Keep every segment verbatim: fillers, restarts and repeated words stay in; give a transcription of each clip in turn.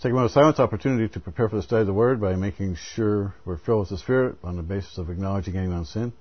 take a moment of silence opportunity to prepare for the study of the Word by making sure we're filled with the Spirit on the basis of acknowledging any amount of sin.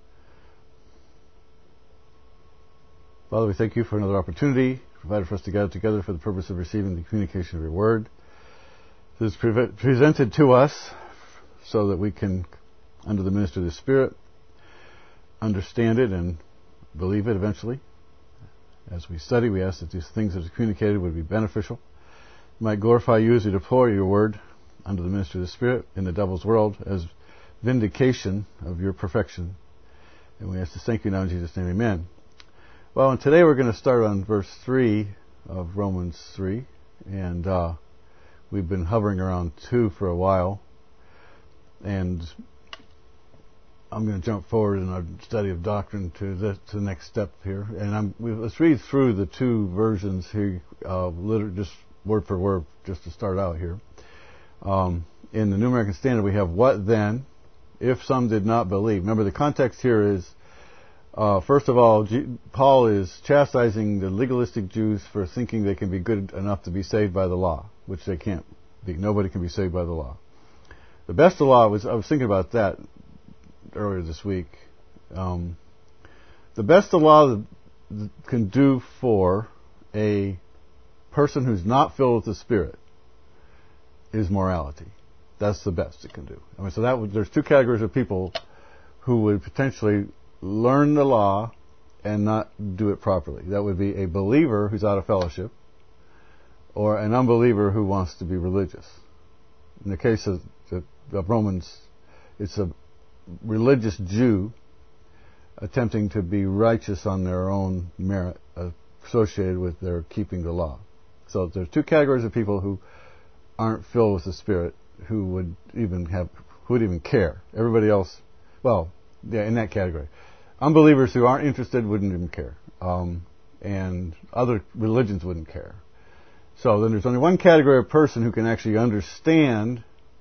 Father, we thank you for another opportunity provided for us to gather together for the purpose of receiving the communication of your Word. This is pre- presented to us so that we can, under the ministry of the Spirit, understand it and believe it eventually. As we study, we ask that these things that are communicated would be beneficial. We might glorify you as we deploy your word under the ministry of the Spirit in the devil's world as vindication of your perfection. And we ask to thank you now in Jesus' name, amen. Well, and today we're going to start on verse three of Romans three. And uh, we've been hovering around two for a while. And I'm going to jump forward in our study of doctrine to the, to the next step here. And I'm, we, let's read through the two versions here, uh, literally just word for word, just to start out here. Um, in the New American Standard, we have, what then, if some did not believe? Remember, the context here is, uh, first of all, G- Paul is chastising the legalistic Jews for thinking they can be good enough to be saved by the law, which they can't be. Nobody can be saved by the law. The best of law was, I was thinking about that earlier this week. Um, the best the law can do for a person who's not filled with the Spirit is morality. That's the best it can do. I mean, so that would, there's two categories of people who would potentially learn the law and not do it properly. That would be a believer who's out of fellowship, or an unbeliever who wants to be religious. In the case of, of Romans, it's a religious Jew attempting to be righteous on their own merit uh, associated with their keeping the law. So there's two categories of people who aren't filled with the Spirit, who would even have, who would even care. Everybody else, well, yeah, in that category. Unbelievers who aren't interested wouldn't even care. Um, and other religions wouldn't care. So then there's only one category of person who can actually understand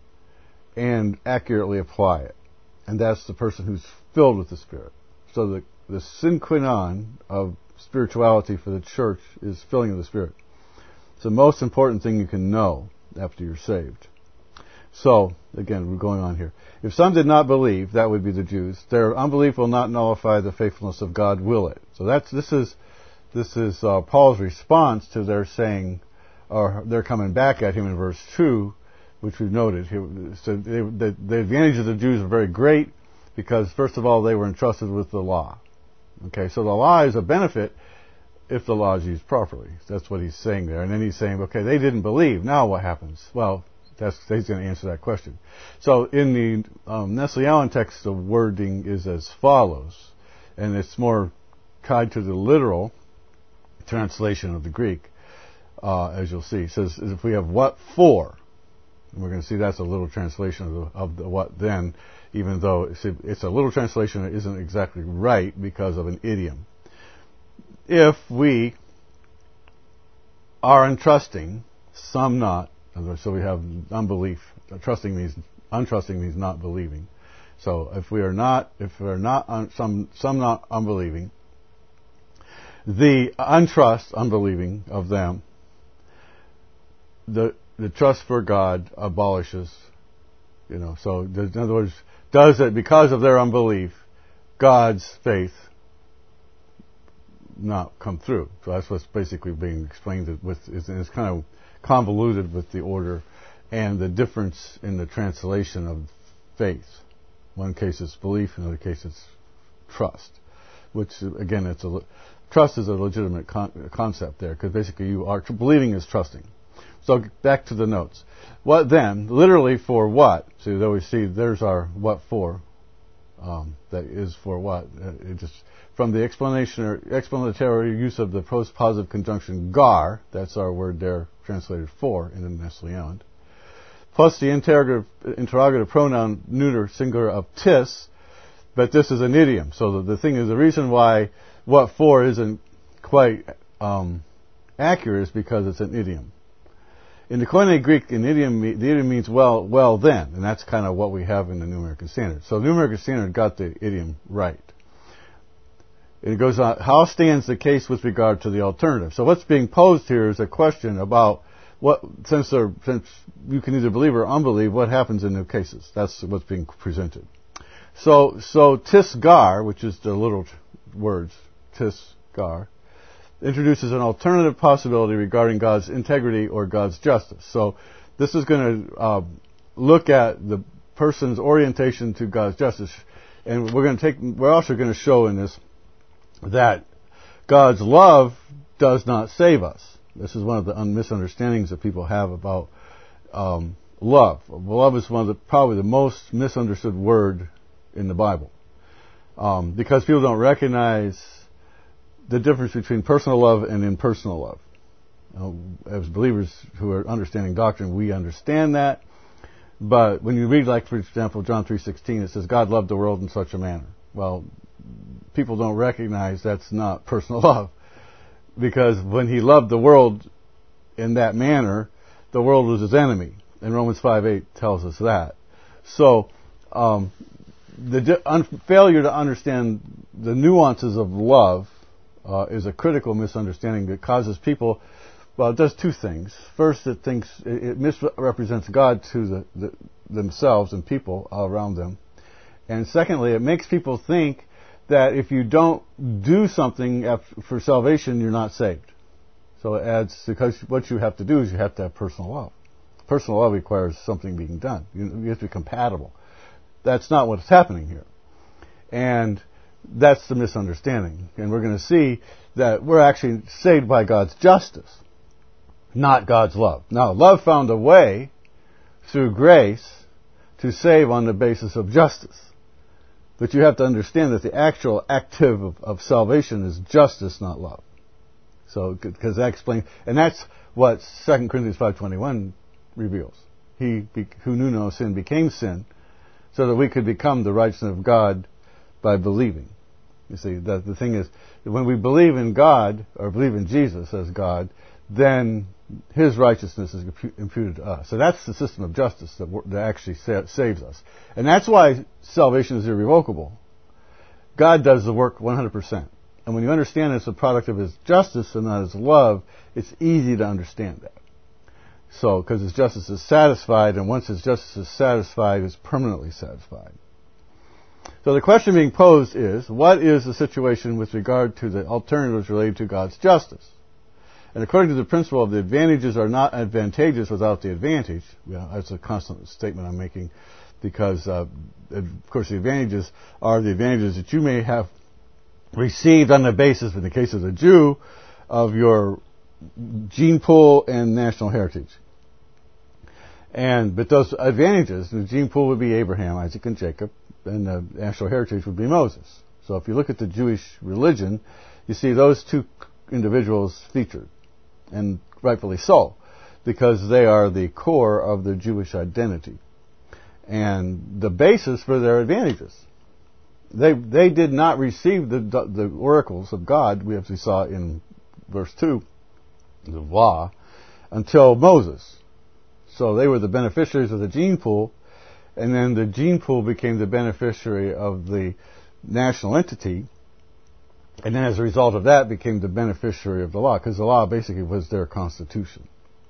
and accurately apply it. And that's the person who's filled with the Spirit. So the, the sine qua non of spirituality for the church is filling of the Spirit. It's the most important thing you can know after you're saved. So, again, we're going on here. If some did not believe, that would be the Jews, their unbelief will not nullify the faithfulness of God, will it? So that's this is this is uh, Paul's response to their saying, or they're coming back at him in verse two, which we've noted. So they, the, the advantages of the Jews are very great because, first of all, they were entrusted with the law. Okay, so the law is a benefit if the law is used properly. That's what he's saying there. And then he's saying, okay, they didn't believe. Now what happens? Well, that's, he's going to answer that question. So in the um, Nestle Allen text, the wording is as follows, and it's more tied to the literal translation of the Greek, uh, as you'll see. It says, if we have what for, and we're going to see that's a little translation of the, of the what then, even though it's a, it's a little translation that isn't exactly right because of an idiom. If we are untrusting, some not, so we have unbelief. Trusting means, untrusting means not believing. So if we are not, if we're not, un, some, some not unbelieving, the untrust, unbelieving of them, the the trust for God abolishes, you know, so in other words, does it, because of their unbelief, God's faith not come through. So that's what's basically being explained with, it's, it's kind of convoluted with the order and the difference in the translation of faith. One case it's belief, in another case it's trust, which again, it's a, trust is a legitimate con- concept there, because basically you are, believing is trusting. So back to the notes. What then? Literally for what? So there we see there's our what for. Um, that is for what? Uh, it just from the explanation or explanatory use of the postpositive conjunction gar. That's our word there translated for in the Nestle Allen. Plus the interrogative, interrogative pronoun neuter singular of tis. But this is an idiom. So the, the thing is, the reason why what for isn't quite um, accurate is because it's an idiom. In the Koine Greek, an idiom, the idiom means well, well then, and that's kind of what we have in the New American Standard. So the New American Standard got the idiom right. It goes on, how stands the case with regard to the alternative? So what's being posed here is a question about what since they're, since you can either believe or unbelieve, what happens in the cases? That's what's being presented. So so tisgar, which is the little words tisgar, introduces an alternative possibility regarding God's integrity or God's justice. So this is going to uh, look at the person's orientation to God's justice, and we're going to take. We're also going to show in this that God's love does not save us. This is one of the misunderstandings that people have about um, love. Love is one of the probably the most misunderstood word in the Bible, um, because people don't recognize the difference between personal love and impersonal love. You know, as believers who are understanding doctrine, we understand that. But when you read, like, for example, John three sixteen, it says, God loved the world in such a manner. Well, people don't recognize that's not personal love. Because when he loved the world in that manner, the world was his enemy. And Romans five eight tells us that. So, um, the di- un- failure to understand the nuances of love uh, is a critical misunderstanding that causes people, well, it does two things. First, it thinks it, it misrepresents God to the, the, themselves and people around them. And secondly, it makes people think that if you don't do something for salvation, you're not saved. So it adds, because what you have to do is you have to have personal love. Personal love requires something being done. You, you have to be compatible. That's not what's happening here. And that's the misunderstanding. And we're going to see that we're actually saved by God's justice, not God's love. Now, love found a way through grace to save on the basis of justice. But you have to understand that the actual active of, of salvation is justice, not love. So, because that explains, and that's what Second Corinthians five twenty-one reveals. He who knew no sin became sin, so that we could become the righteousness of God by believing. You see, the, the thing is, when we believe in God, or believe in Jesus as God, then His righteousness is imputed to us. So that's the system of justice that, that actually sa- saves us. And that's why salvation is irrevocable. God does the work one hundred percent. And when you understand it's a product of His justice and not His love, it's easy to understand that. So, because His justice is satisfied, and once His justice is satisfied, it's permanently satisfied. So the question being posed is, what is the situation with regard to the alternatives related to God's justice? And according to the principle of the advantages are not advantageous without the advantage, well, that's a constant statement I'm making, because, uh, of course, the advantages are the advantages that you may have received on the basis, in the case of the Jew, of your gene pool and national heritage. And, but those advantages, the gene pool would be Abraham, Isaac, and Jacob, and the national heritage would be Moses. So if you look at the Jewish religion, you see those two individuals featured. And rightfully so, because they are the core of the Jewish identity and the basis for their advantages. They they did not receive the the oracles of God, we as we saw in verse two, the law, until Moses. So they were the beneficiaries of the gene pool, and then the gene pool became the beneficiary of the national entity. And then as a result of that became the beneficiary of the law, because the law basically was their constitution.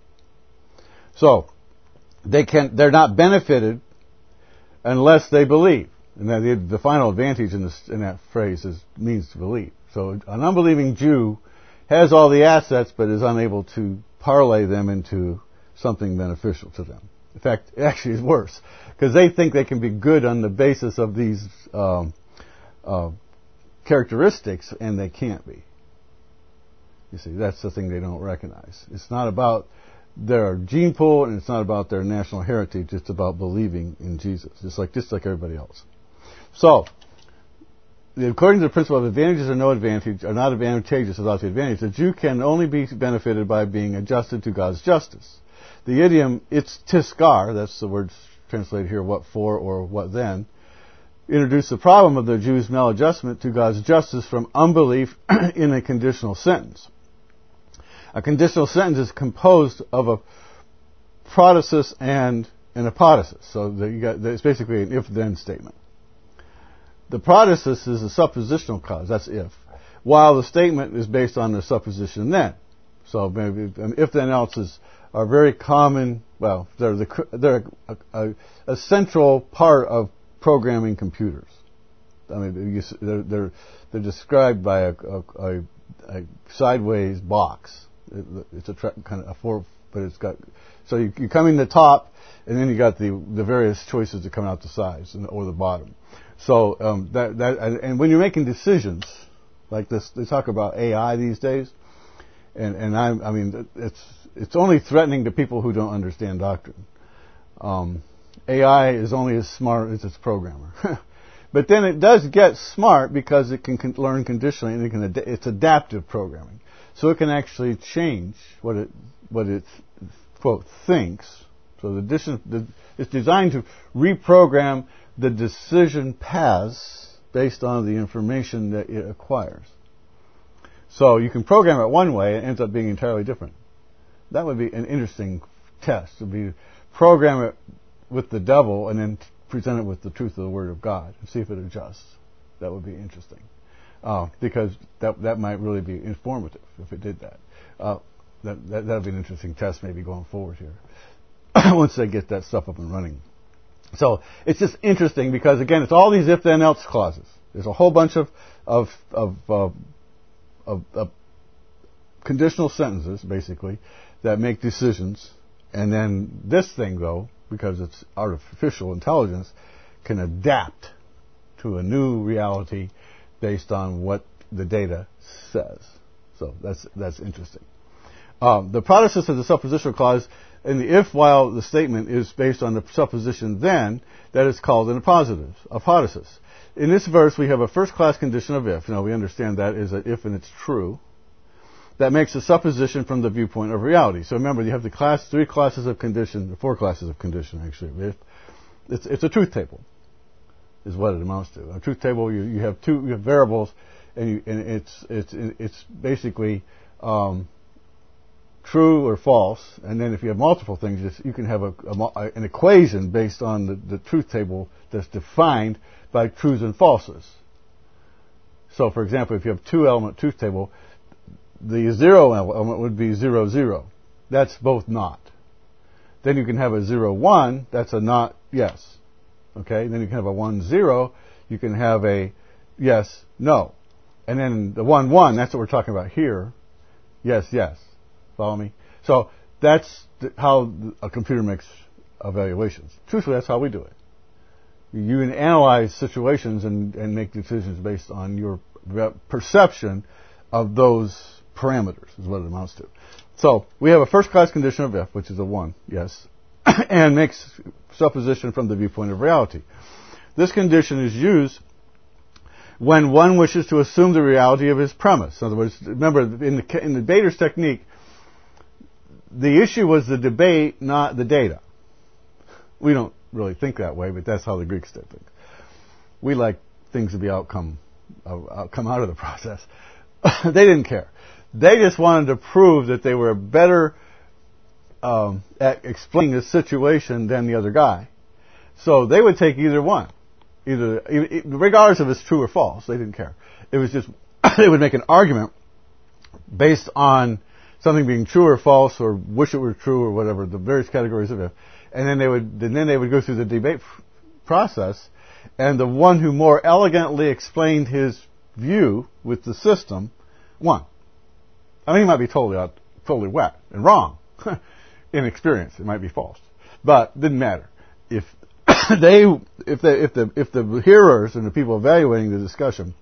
So, they can, they're not benefited unless they believe. And the, the final advantage in, this, in that phrase is means to believe. So an unbelieving Jew has all the assets but is unable to parlay them into something beneficial to them. In fact, it actually is worse, because they think they can be good on the basis of these um, uh, characteristics, and they can't be. You see, that's the thing they don't recognize. It's not about their gene pool, and it's not about their national heritage. It's about believing in Jesus, just like just like everybody else. So, according to the principle of advantages are no advantage, are not advantageous without the advantage, the Jew can only be benefited by being adjusted to God's justice. The idiom "it's tisgar," that's the word translated here, "what for" or "what then," introduced the problem of the Jews' maladjustment to God's justice from unbelief in a conditional sentence. A conditional sentence is composed of a protasis and an apodosis. So the, you got, it's basically an if-then statement. The protasis is a suppositional clause, that's if, while the statement is based on the supposition then. So maybe if then else is are very common. Well, they're the they're a, a, a central part of programming computers. I mean, they're they're, they're described by a, a, a sideways box. It's a tra- kind of a four, but it's got so you, you come in the top, and then you got the the various choices that come out the sides and, or the bottom. So um, that that and when you're making decisions like this, they talk about A I these days, and and I I mean it's it's only threatening to people who don't understand doctrine. Um, A I is only as smart as its programmer. But then it does get smart because it can con- learn conditionally, and it can ad- it's adaptive programming. So it can actually change what it what it quote thinks. So the, addition, the it's designed to reprogram the decision paths based on the information that it acquires. So you can program it one way, and it ends up being entirely different. That would be an interesting test. It would be program it with the devil and then present it with the truth of the Word of God and see if it adjusts. That would be interesting. Uh, because that that might really be informative if it did that. Uh, that that would be an interesting test maybe going forward here once they get that stuff up and running. So it's just interesting because again it's all these if then else clauses. There's a whole bunch of of of, uh, of, of conditional sentences basically that make decisions, and then this thing though, because it's artificial intelligence, can adapt to a new reality based on what the data says. So that's that's interesting. Um, the process of the suppositional clause in the if while the statement is based on the supposition then, that is called an appositive, apodosis. In this verse we have a first class condition of if. Now we understand that is an if and it's true. That makes a supposition from the viewpoint of reality. So remember, you have the class, three classes of condition, four classes of condition actually. If it's, it's a truth table, is what it amounts to. A truth table, you, you have two you have variables, and, you, and it's it's it's basically um, true or false. And then if you have multiple things, you can have a, a, an equation based on the, the truth table that's defined by truths and falses. So, for example, if you have two element truth table, the zero element would be zero, zero. That's both not. Then you can have a zero, one. That's a not, yes. Okay? Then you can have a one, zero. You can have a yes, no. And then the one, one, that's what we're talking about here. Yes, yes. Follow me? So that's how a computer makes evaluations. Truthfully, that's how we do it. You can analyze situations and, and make decisions based on your perception of those parameters is what it amounts to. So we have a first class condition of if, which is a one, yes, and makes supposition from the viewpoint of reality. This condition is used when one wishes to assume the reality of his premise. In other words, remember, in the, in the debater's technique, the issue was the debate, not the data. We don't really think that way, but that's how the Greeks did things. We like things to be outcome, uh, come out of the process. They didn't care. They just wanted to prove that they were better um, at explaining the situation than the other guy. So they would take either one, either regardless if it's true or false. They didn't care. It was just they would make an argument based on something being true or false, or wish it were true, or whatever, the various categories of it. And then they would and then they would go through the debate process, and the one who more elegantly explained his view with the system won. I mean, he might be totally out, totally wet and wrong. Inexperienced, it might be false, but it didn't matter. If they, if they, if the, if the hearers and the people evaluating the discussion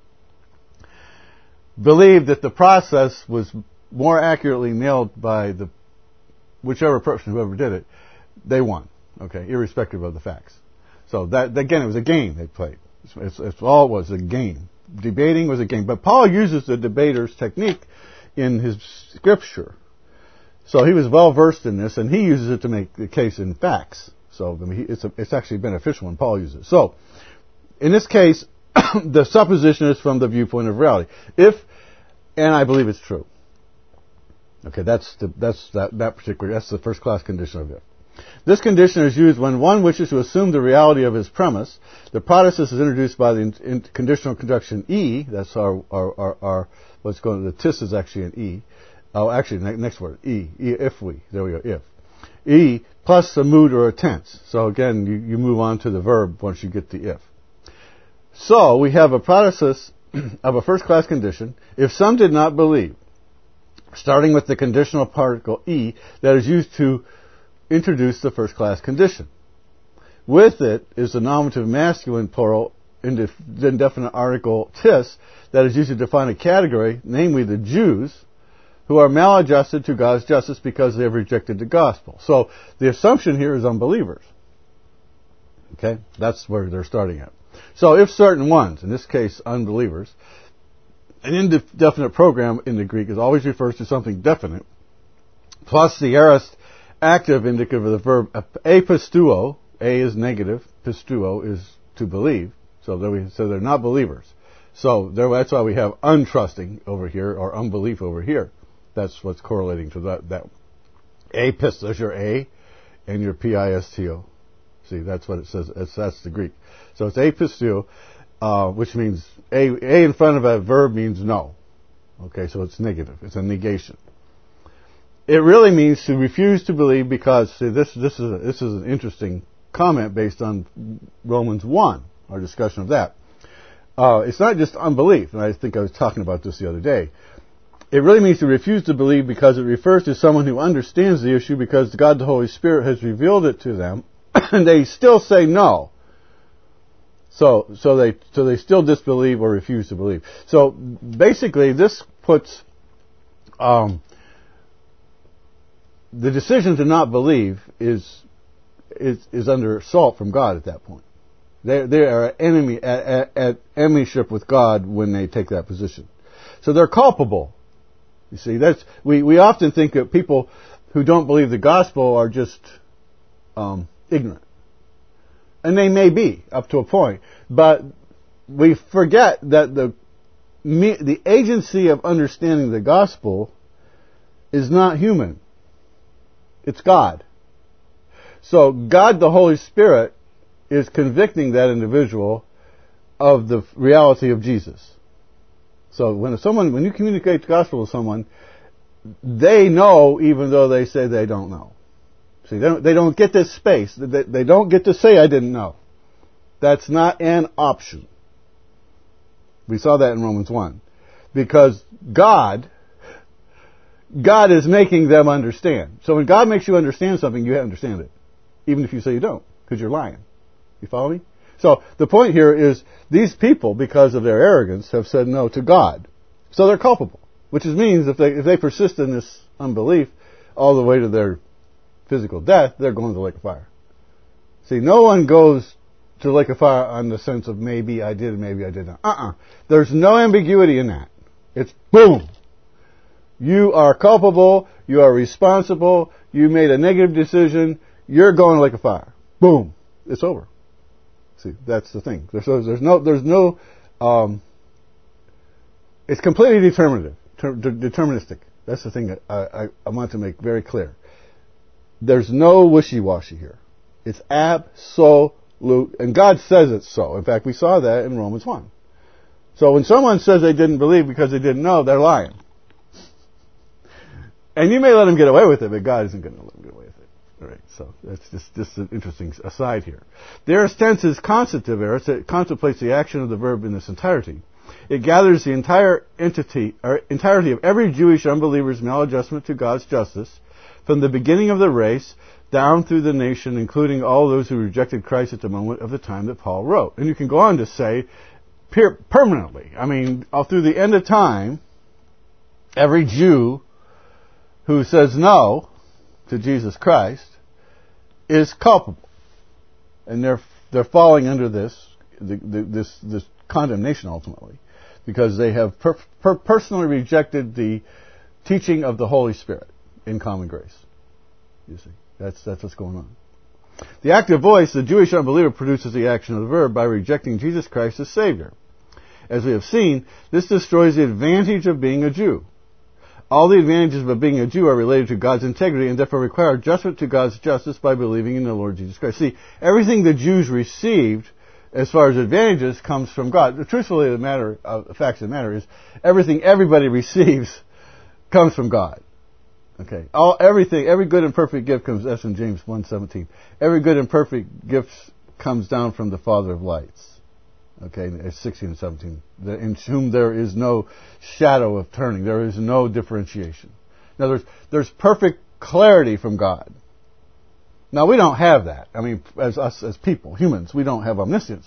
believed that the process was more accurately nailed by the whichever person, whoever did it, they won. Okay, irrespective of the facts. So that again, it was a game they played. It's, it's, it's all it was, a game. Debating was a game, but Paul uses the debater's technique in his scripture. So he was well versed in this, and he uses it to make the case in facts. So I mean, he, it's a, it's actually beneficial when Paul uses it. So in this case, the supposition is from the viewpoint of reality. If, and I believe it's true. Okay, that's the, that's that, that particular that's the first class condition of it. This condition is used when one wishes to assume the reality of his premise. The process is introduced by the in, in conditional conjunction E. That's our, our, our, our what's going. The tis is actually an E. Oh, actually, ne- next word E. E. If we. There we go. If. E plus a mood or a tense. So again, you, you move on to the verb once you get the if. So we have a process of a first-class condition. If some did not believe, starting with the conditional particle E that is used to introduce the first-class condition. With it is the nominative masculine plural indefinite article tis that is used to define a category, namely the Jews, who are maladjusted to God's justice because they have rejected the gospel. So the assumption here is unbelievers. Okay? That's where they're starting at. So if certain ones, in this case unbelievers, an indefinite program in the Greek is always refers to something definite, plus the aorist active indicative of the verb apisteuo. A is negative, pisteuo is to believe. So we, so they're not believers. So that's why we have untrusting over here, or unbelief over here. That's what's correlating to that. that. Apist, there's your A, and your P I S T O. See, that's what it says. It's, that's the Greek. So it's apisteuo, uh, which means A, A in front of a verb means no. Okay, so it's negative. It's a negation. It really means to refuse to believe because, see, this, this, is, a, this is an interesting comment based on Romans one, our discussion of that. Uh, it's not just unbelief, and I think I was talking about this the other day. It really means to refuse to believe because it refers to someone who understands the issue because God the Holy Spirit has revealed it to them, and they still say no. So, so they, so they still disbelieve or refuse to believe. So basically, this puts um, the decision to not believe is is is under assault from God at that point. They they are enemy at, at, at enemyship with God when they take that position. So they're culpable. You see, that's we, we often think that people who don't believe the gospel are just um, ignorant, and they may be up to a point. But we forget that the the agency of understanding the gospel is not human. It's God. So God, the Holy Spirit, is convicting that individual of the reality of Jesus. So when someone, when you communicate the gospel to someone, they know even though they say they don't know. See, they don't, they don't get this space. They, they don't get to say, I didn't know. That's not an option. We saw that in Romans one. Because God, God is making them understand. So when God makes you understand something, you understand it. Even if you say you don't, because you're lying. You follow me? So the point here is these people, because of their arrogance, have said no to God. So they're culpable. Which means if they if they persist in this unbelief all the way to their physical death, they're going to the lake of fire. See, no one goes to the lake of fire on the sense of maybe I did, maybe I did not. Uh-uh. There's no ambiguity in that. It's boom. You are culpable. You are responsible. You made a negative decision. You're going to the lake of fire. Boom. It's over. See, that's the thing. There's, there's no, there's no, um, it's completely determinative, ter- deterministic. That's the thing that I, I, I want to make very clear. There's no wishy-washy here. It's absolute, and God says it's so. In fact, we saw that in Romans one. So when someone says they didn't believe because they didn't know, they're lying. And you may let them get away with it, but God isn't going to let them get away with it. All right, so that's just, just an interesting aside here. The aorist tense is constitutive aorist. It contemplates the action of the verb in its entirety. It gathers the entire entity, or entirety of every Jewish unbeliever's maladjustment to God's justice from the beginning of the race down through the nation, including all those who rejected Christ at the moment of the time that Paul wrote. And you can go on to say per- permanently. I mean, all through the end of time, every Jew who says no to Jesus Christ is culpable, and they're they're falling under this the, the, this this condemnation ultimately, because they have per, per personally rejected the teaching of the Holy Spirit in common grace. You see, that's that's what's going on. The active voice, the Jewish unbeliever, produces the action of the verb by rejecting Jesus Christ as Savior. As we have seen, this destroys the advantage of being a Jew. All the advantages of being a Jew are related to God's integrity and therefore require adjustment to God's justice by believing in the Lord Jesus Christ. See, everything the Jews received as far as advantages comes from God. Truthfully, the matter, uh, the facts of the matter is everything everybody receives comes from God. Okay. All everything, every good and perfect gift comes. That's in James one seventeen. Every good and perfect gift comes down from the Father of lights. Okay, it's sixteen and seventeen. In whom there is no shadow of turning. There is no differentiation. Now, there's there's perfect clarity from God. Now, we don't have that. I mean, as us as people, humans, we don't have omniscience.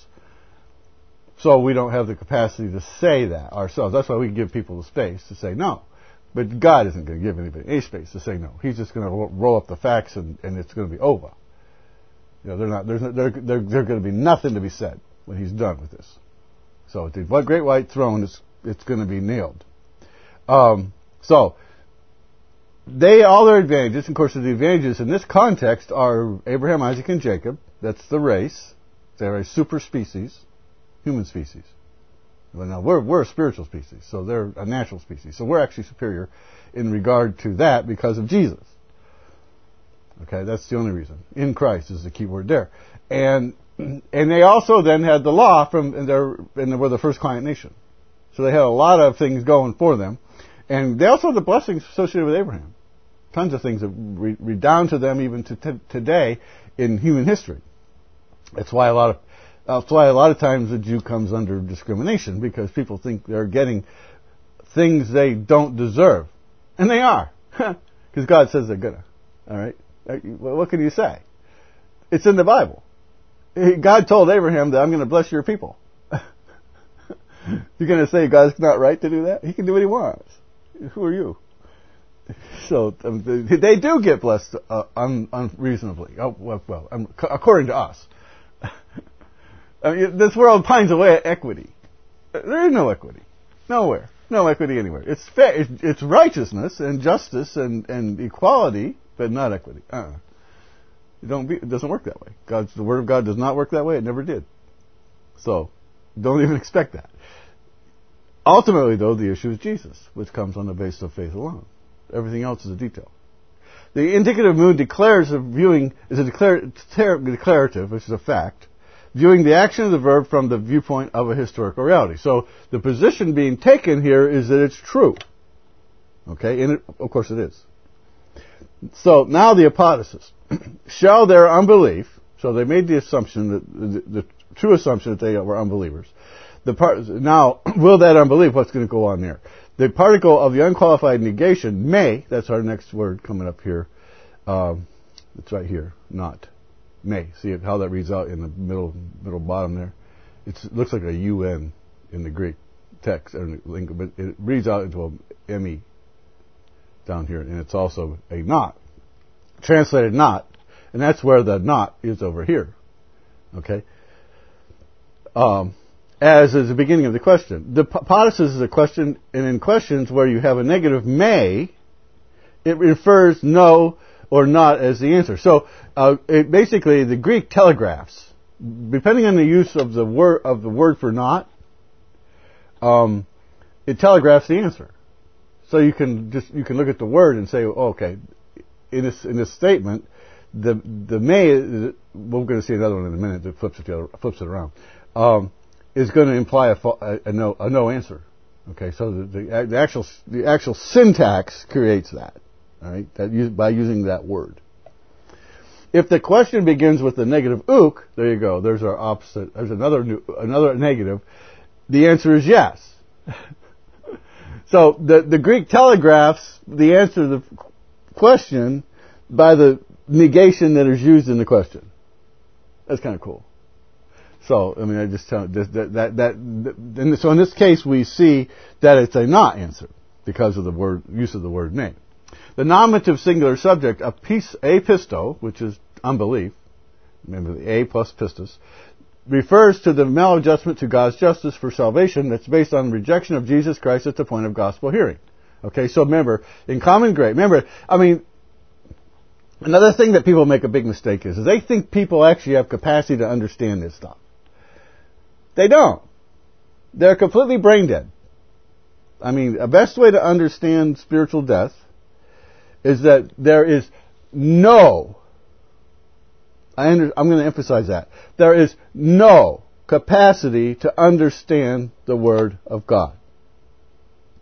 So we don't have the capacity to say that ourselves. That's why we give people the space to say no. But God isn't going to give anybody any space to say no. He's just going to roll up the facts and, and it's going to be over. You know, they're not, there's no, there, there, there's going to be nothing to be said when he's done with this. So the great white throne, is it's going to be nailed. Um, so, they, all their advantages, of course, the advantages in this context are Abraham, Isaac, and Jacob. That's the race. They're a super species, human species. Well, now, we're, we're a spiritual species, so they're a natural species. So we're actually superior in regard to that because of Jesus. Okay, that's the only reason. In Christ is the key word there. And and they also then had the law from, and, and they were the first client nation. So they had a lot of things going for them. And they also had the blessings associated with Abraham. Tons of things that re- redound to them even to t- today in human history. That's why a lot of That's why a lot of times the Jew comes under discrimination, because people think they're getting things they don't deserve. And they are. Because God says they're gonna. Alright? What can you say? It's in the Bible. God told Abraham that I'm going to bless your people. You're going to say God's not right to do that? He can do what he wants. Who are you? So um, they do get blessed uh, un- unreasonably. Oh, well, well um, according to us. I mean, this world pines away at equity. There is no equity. Nowhere. No equity anywhere. It's fair. It's, it's righteousness and justice and, and equality, but not equity. Uh-uh. It, don't be, it doesn't work that way. God's, the Word of God does not work that way. It never did. So, don't even expect that. Ultimately, though, the issue is Jesus, which comes on the basis of faith alone. Everything else is a detail. The indicative mood declares a viewing is a declar- declarative, which is a fact, viewing the action of the verb from the viewpoint of a historical reality. So the position being taken here is that it's true. Okay, and it, of course it is. So now the hypothesis. Shall their unbelief, so they made the assumption, that the, the true assumption that they were unbelievers. The part, now, will that unbelief, what's going to go on there? The particle of the unqualified negation may, that's our next word coming up here, um, it's right here, not. May. See how that reads out in the middle middle bottom there? It's, it looks like a U N in the Greek text, but it reads out into a M E down here, and it's also a not. Translated not, and that's where the not is over here. Okay? Um, as is the beginning of the question. The hypothesis is a question, and in questions where you have a negative may, it refers no or not as the answer. So uh, it basically the Greek telegraphs, depending on the use of the word of the word for not, um, it telegraphs the answer. So you can just you can look at the word and say, oh, okay, in this in this statement, the the may, we're going to see another one in a minute that flips it the other, flips it around, um, is going to imply a, a, a no a no answer. Okay, so the, the, the actual the actual syntax creates that. All right, that by using that word. If the question begins with the negative ook, there you go. There's our opposite. There's another new, another negative. The answer is yes. So the the Greek telegraphs the answer to the question by the negation that is used in the question. That's kind of cool. So I mean, I just tell that that that. that and so in this case, we see that it's a not answer because of the word use of the word may. The nominative singular subject, a piece, a pisto, which is unbelief, remember the a plus pistis, refers to the maladjustment to God's justice for salvation that's based on rejection of Jesus Christ at the point of gospel hearing. Okay, so remember, in common grace, remember, I mean, another thing that people make a big mistake is, is they think people actually have capacity to understand this stuff. They don't. They're completely brain dead. I mean, a best way to understand spiritual death is that there is no, I under, I'm going to emphasize that, there is no capacity to understand the Word of God.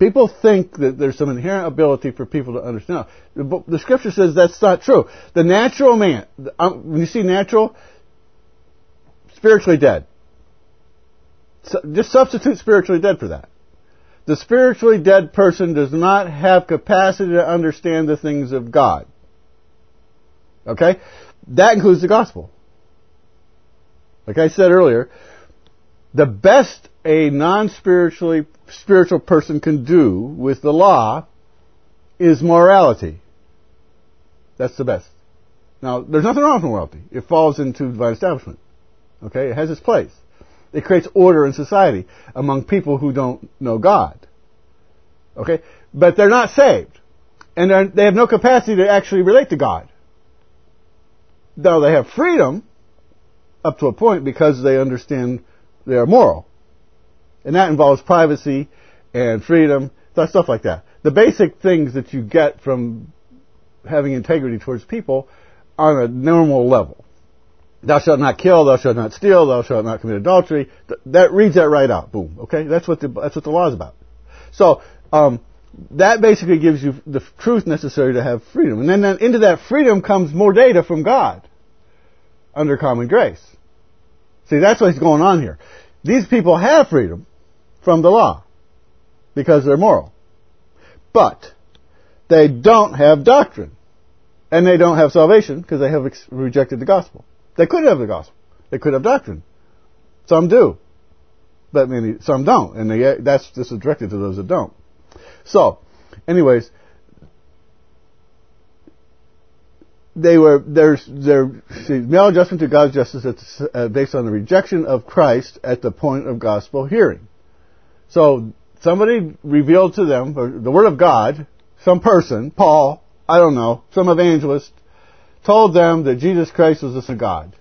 People think that there's some inherent ability for people to understand. The, the Scripture says that's not true. The natural man, um, when you see natural, spiritually dead. So just substitute spiritually dead for that. The spiritually dead person does not have capacity to understand the things of God. Okay? That includes the gospel. Like I said earlier, the best a non-spiritually spiritual person can do with the law is morality. That's the best. Now, there's nothing wrong with morality. It falls into divine establishment. Okay? It has its place. It creates order in society among people who don't know God. Okay? But they're not saved. And they have no capacity to actually relate to God. Though they have freedom up to a point because they understand they are moral. And that involves privacy and freedom, stuff like that. The basic things that you get from having integrity towards people on a normal level. Thou shalt not kill, thou shalt not steal, thou shalt not commit adultery. That reads that right out. Boom. Okay? That's what the, that's what the law is about. So, um, that basically gives you the truth necessary to have freedom. And then, then into that freedom comes more data from God under common grace. See, that's what's going on here. These people have freedom from the law because they're moral. But they don't have doctrine. And they don't have salvation because they have ex- rejected the gospel. They could have the gospel. They could have doctrine. Some do. But many, some don't. And they, that's this is directed to those that don't. So, anyways, they were, there's, their maladjustment to God's justice that's uh, based on the rejection of Christ at the point of gospel hearing. So, somebody revealed to them, or the Word of God, some person, Paul, I don't know, some evangelist, told them that Jesus Christ was the Son of God.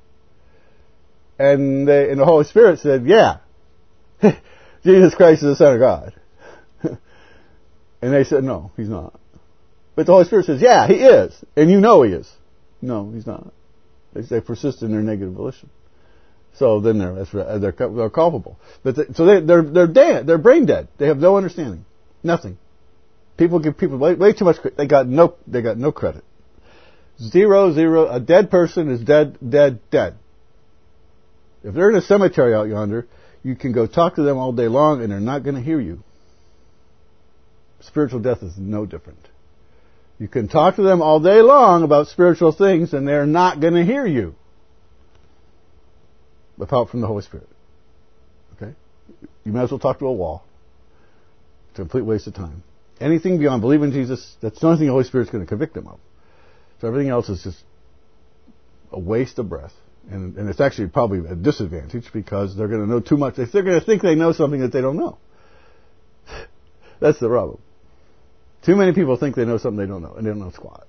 And, they, and the Holy Spirit said, yeah, Jesus Christ is the Son of God. And they said, no, he's not. But the Holy Spirit says, yeah, he is. And you know he is. No, he's not. They, they persist in their negative volition. So then they're, that's, they're, they're culpable. But they, so they, they're, they're dead. They're brain dead. They have no understanding. Nothing. People give people way, way too much credit. They got no, they got no credit. Zero, zero. A dead person is dead, dead, dead. If they're in a cemetery out yonder, you can go talk to them all day long and they're not going to hear you. Spiritual death is no different. You can talk to them all day long about spiritual things and they're not going to hear you. Apart from the Holy Spirit. Okay? You might as well talk to a wall. It's a complete waste of time. Anything beyond believing in Jesus, that's the only thing the Holy Spirit's going to convict them of. So everything else is just a waste of breath. And, and it's actually probably a disadvantage because they're going to know too much. They're going to think they know something that they don't know. That's the problem. Too many people think they know something they don't know, and they don't know squat.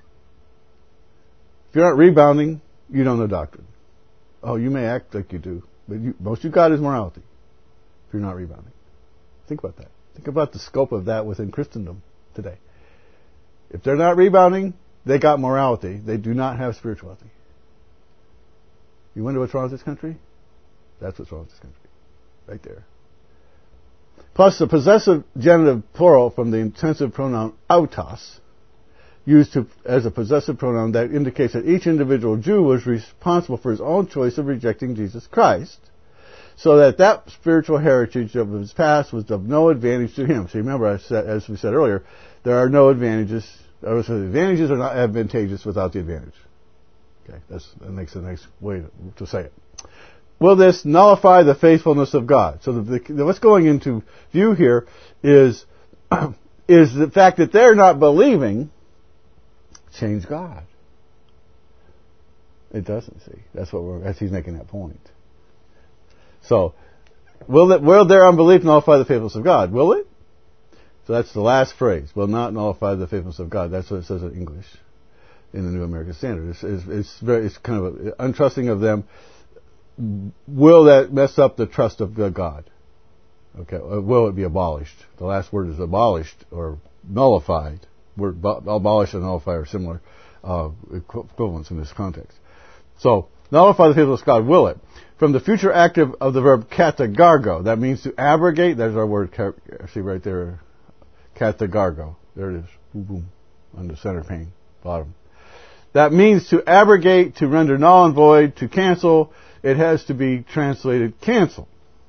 If you're not rebounding, you don't know doctrine. Oh, you may act like you do, but you, most you got is morality. If you're not rebounding. Think about that. Think about the scope of that within Christendom today. If they're not rebounding, they got morality. They do not have spirituality. You wonder what's wrong with this country? That's what's wrong with this country. Right there. Plus, the possessive genitive plural from the intensive pronoun autos, used to, as a possessive pronoun that indicates that each individual Jew was responsible for his own choice of rejecting Jesus Christ, so that that spiritual heritage of his past was of no advantage to him. So remember, I said, as we said earlier, there are no advantages. So the advantages are not advantageous without the advantage. Okay, that's, that makes a nice way to, to say it. Will this nullify the faithfulness of God? So the, the, what's going into view here is is the fact that they're not believing change God. It doesn't, see. That's what we're, that's, he's making that point. So, will, that, will their unbelief nullify the faithfulness of God? Will it? So that's the last phrase. Will not nullify the faithfulness of God. That's what it says in English in the New American Standard. It's, it's, it's, very, it's kind of untrusting of them. Will that mess up the trust of God? Okay. Will it be abolished? The last word is abolished or nullified. Word abolish and nullify are similar uh, equivalents in this context. So, nullify the faithfulness of God, will it? From the future active of the verb katagargo, that means to abrogate. There's our word, see right there, katagargo. There it is, boom, boom, on the center pane, bottom. That means to abrogate, to render null and void, to cancel. It has to be translated cancel.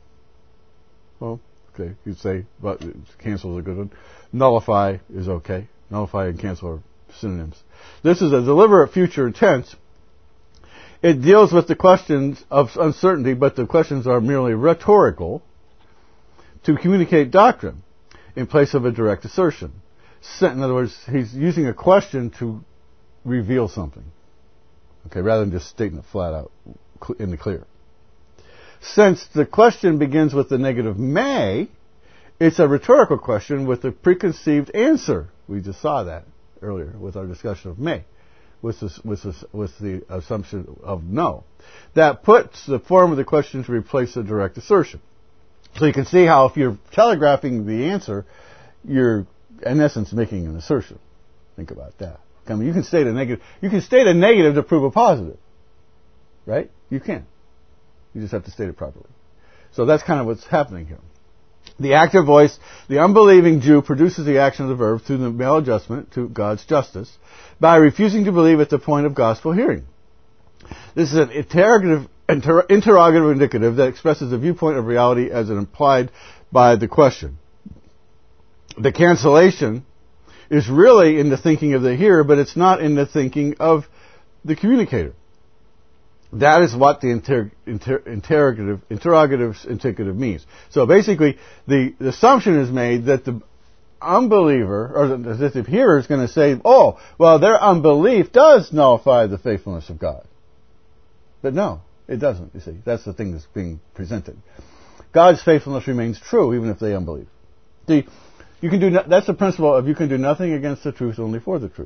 Well, okay, you'd say, but cancel is a good one. Nullify is okay. Nullify and cancel are synonyms. This is a deliberate future tense. It deals with the questions of uncertainty, but the questions are merely rhetorical to communicate doctrine in place of a direct assertion. In other words, he's using a question to reveal something. Okay, rather than just stating it flat out in the clear. Since the question begins with the negative may, it's a rhetorical question with a preconceived answer. We just saw that earlier with our discussion of may, with, this, with, this, with the assumption of no. That puts the form of the question to replace a direct assertion. So you can see how if you're telegraphing the answer, you're in essence making an assertion. Think about that. I mean, you can state a negative. You can state a negative to prove a positive, right? You can. You just have to state it properly. So that's kind of what's happening here. The active voice, the unbelieving Jew, produces the action of the verb through the maladjustment to God's justice by refusing to believe at the point of gospel hearing. This is an interrogative, inter, interrogative indicative that expresses the viewpoint of reality as it implied by the question. The cancellation is really in the thinking of the hearer, but it's not in the thinking of the communicator. That is what the inter, inter, interrogative, interrogative indicative means. So basically, the, the assumption is made that the unbeliever, or that the hearer is going to say, oh, well, their unbelief does nullify the faithfulness of God. But no, it doesn't, you see. That's the thing that's being presented. God's faithfulness remains true, even if they unbelieve. See, you can do no, that's the principle of you can do nothing against the truth, only for the truth.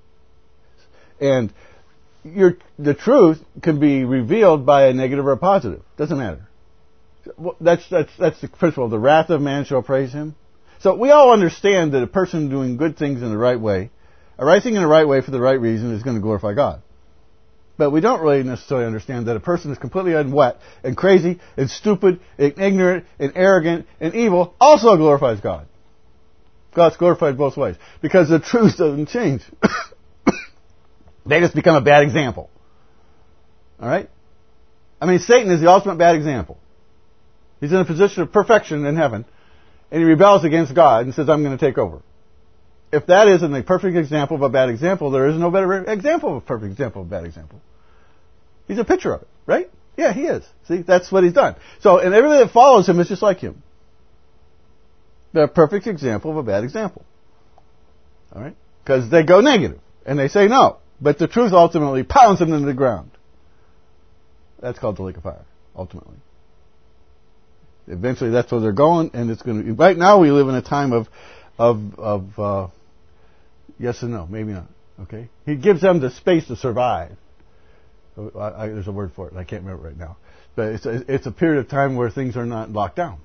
And your, the truth can be revealed by a negative or a positive. Doesn't matter. That's, that's, that's the principle. The wrath of man shall praise him. So we all understand that a person doing good things in the right way, a right thing in the right way for the right reason is going to glorify God. But we don't really necessarily understand that a person is completely unwet and crazy and stupid and ignorant and arrogant and evil also glorifies God. God's glorified both ways because the truth doesn't change. They just become a bad example. All right? I mean, Satan is the ultimate bad example. He's in a position of perfection in heaven, and he rebels against God and says, I'm going to take over. If that isn't a perfect example of a bad example, there is no better example of a perfect example of a bad example. He's a picture of it, right? Yeah, he is. See, that's what he's done. So, and everything that follows him is just like him. They're a perfect example of a bad example. All right? Because they go negative, and they say no. But the truth ultimately pounds them into the ground. That's called the lake of fire, ultimately. Eventually that's where they're going, and it's going to... Right now we live in a time of, of, of uh, yes and no, maybe not. Okay? He gives them the space to survive. I, I, there's a word for it, I can't remember right now. But it's a, it's a period of time where things are not locked down.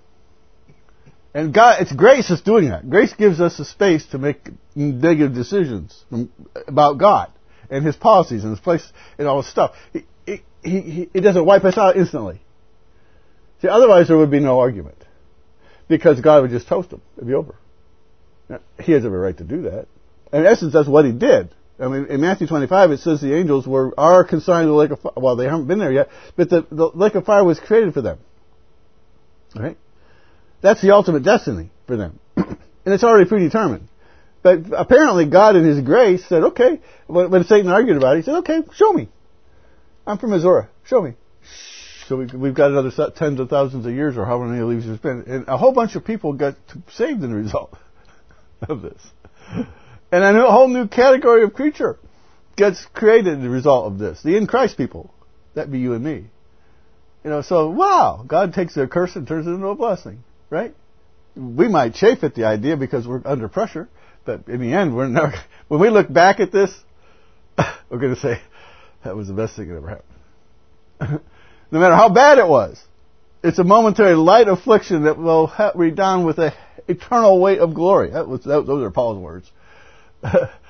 And God, it's grace that's doing that. Grace gives us the space to make negative decisions from, about God and His policies and His place and all this stuff. He, he, he, he doesn't wipe us out instantly. See, otherwise there would be no argument. Because God would just toast them. It'd be over. Now, He has every right to do that. In essence, that's what He did. I mean, in Matthew twenty-five, it says the angels were are consigned to the lake of fire. Well, they haven't been there yet, but the, the lake of fire was created for them. All right? That's the ultimate destiny for them. And it's already predetermined. But apparently God in His grace said, okay, when, when Satan argued about it, He said, okay, show me. I'm from Missouri. Show me. So we, we've got another tens of thousands of years or however many leaves there's been. And a whole bunch of people got saved in the result of this. And a whole new category of creature gets created as a result of this. The in Christ people. That'd be you and me. You know, so wow, God takes a curse and turns it into a blessing. Right? We might chafe at the idea because we're under pressure, but in the end, we're never, when we look back at this, we're going to say, that was the best thing that ever happened. No matter how bad it was, it's a momentary light affliction that will redound with an eternal weight of glory. That was, that, those are Paul's words.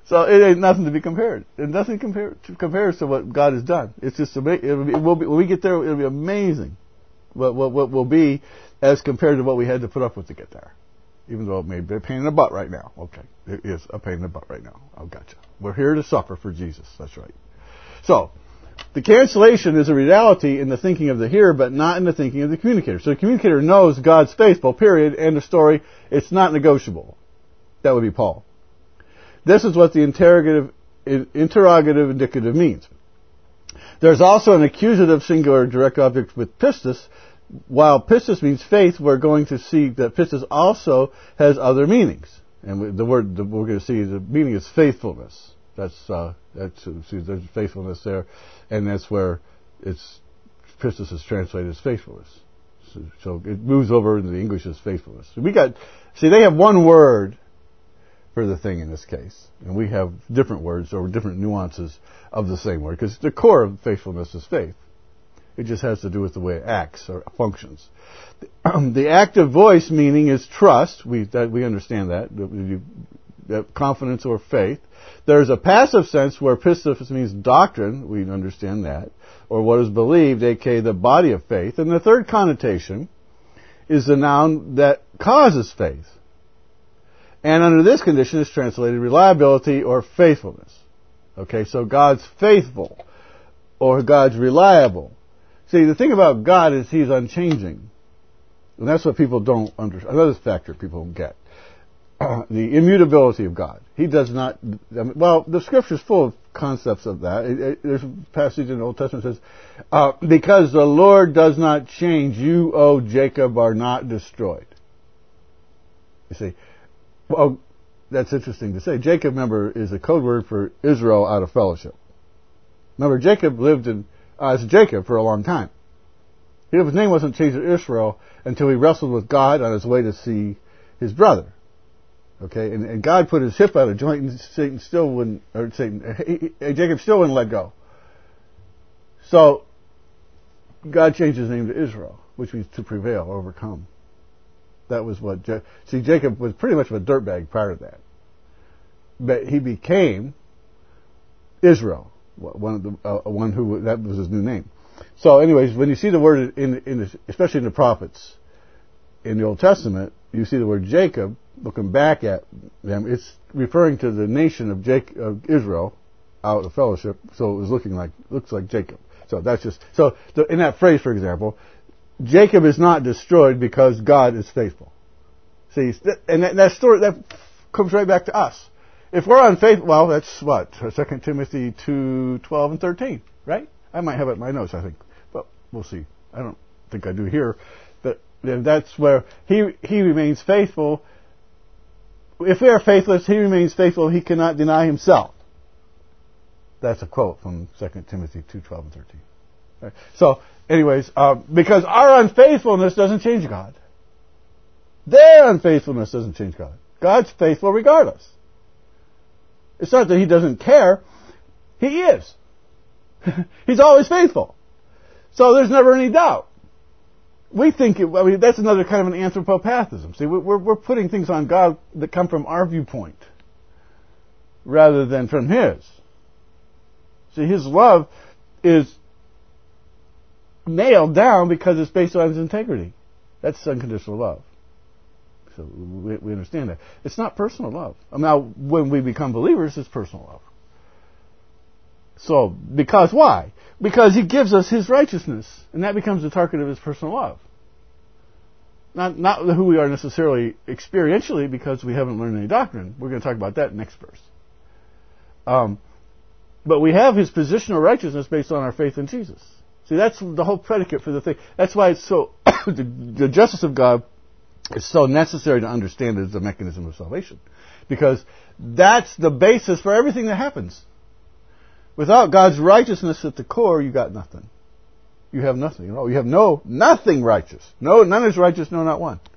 So it ain't nothing to be compared. It nothing compare, compares to what God has done. It's just ama- it will be, it will be, when we get there, it'll be amazing. What what what will be as compared to what we had to put up with to get there. Even though it may be a pain in the butt right now. Okay, it is a pain in the butt right now. Oh, gotcha. We're here to suffer for Jesus. That's right. So, the cancellation is a reality in the thinking of the hearer, but not in the thinking of the communicator. So the communicator knows God's faithful, period, end of story. It's not negotiable. That would be Paul. This is what the interrogative, interrogative indicative means. There's also an accusative singular direct object with pistis. While pistis means faith, we're going to see that pistis also has other meanings. And the word that we're going to see, the meaning is faithfulness. That's, uh, that's, see, there's faithfulness there. And that's where it's, pistis is translated as faithfulness. So, so it moves over into the English as faithfulness. So we got, see, they have one word for the thing in this case. And we have different words or different nuances of the same word. Because the core of faithfulness is faith. It just has to do with the way it acts or functions. The active voice meaning is trust. We, that, we understand that. that. Confidence or faith. There's a passive sense where pistis means doctrine. We understand that. Or what is believed, aka the body of faith. And the third connotation is the noun that causes faith. And under this condition is translated reliability or faithfulness. Okay, so God's faithful or God's reliable. See, the thing about God is He's unchanging. And that's what people don't understand. Another factor people don't get. Uh, the immutability of God. He does not, I mean, well, the Scripture is full of concepts of that. It, it, there's a passage in the Old Testament that says, uh, because the Lord does not change, you, O Jacob, are not destroyed. You see, well, that's interesting to say. Jacob, remember, is a code word for Israel out of fellowship. Remember, Jacob lived in, uh, as Jacob for a long time. His name wasn't changed to Israel until he wrestled with God on his way to see his brother. Okay, and, and God put his hip out of joint, and Satan still wouldn't, or Satan, he, he, Jacob still wouldn't let go. So, God changed his name to Israel, which means to prevail, overcome. That was what, see, Jacob was pretty much of a dirtbag prior to that. But he became Israel, one of the, uh, one who, that was his new name. So anyways, when you see the word, in, in the, especially in the prophets, in the Old Testament, you see the word Jacob, looking back at them, it's referring to the nation of, Jacob, of Israel out of fellowship, so it was looking like, looks like Jacob. So that's just, so the, in that phrase, for example, Jacob is not destroyed because God is faithful. See, and that, that story, that comes right back to us. If we're unfaithful, well, that's what? Second Timothy two, twelve and thirteen, right? I might have it in my notes, I think. But we'll see. I don't think I do here. But that's where he, he remains faithful. If we are faithless, he remains faithful. He cannot deny himself. That's a quote from Second Timothy two, twelve and thirteen. Right. So, anyways, uh, because our unfaithfulness doesn't change God. Their unfaithfulness doesn't change God. God's faithful regardless. It's not that He doesn't care. He is. He's always faithful. So there's never any doubt. We think, it, I mean, that's another kind of an anthropopathism. See, we're, we're putting things on God that come from our viewpoint rather than from His. See, His love is nailed down because it's based on His integrity. That's unconditional love. So we, we understand that. It's not personal love. Now, when we become believers, it's personal love. So, because why? Because He gives us His righteousness, and that becomes the target of His personal love. Not not who we are necessarily experientially, because we haven't learned any doctrine. We're going to talk about that next verse. Um, but we have His positional righteousness based on our faith in Jesus. See, that's the whole predicate for the thing. That's why it's so the, the justice of God is so necessary to understand as a mechanism of salvation, because that's the basis for everything that happens. Without God's righteousness at the core, you got nothing. You have nothing. You know, you have no nothing righteous. No, none is righteous. No, not one.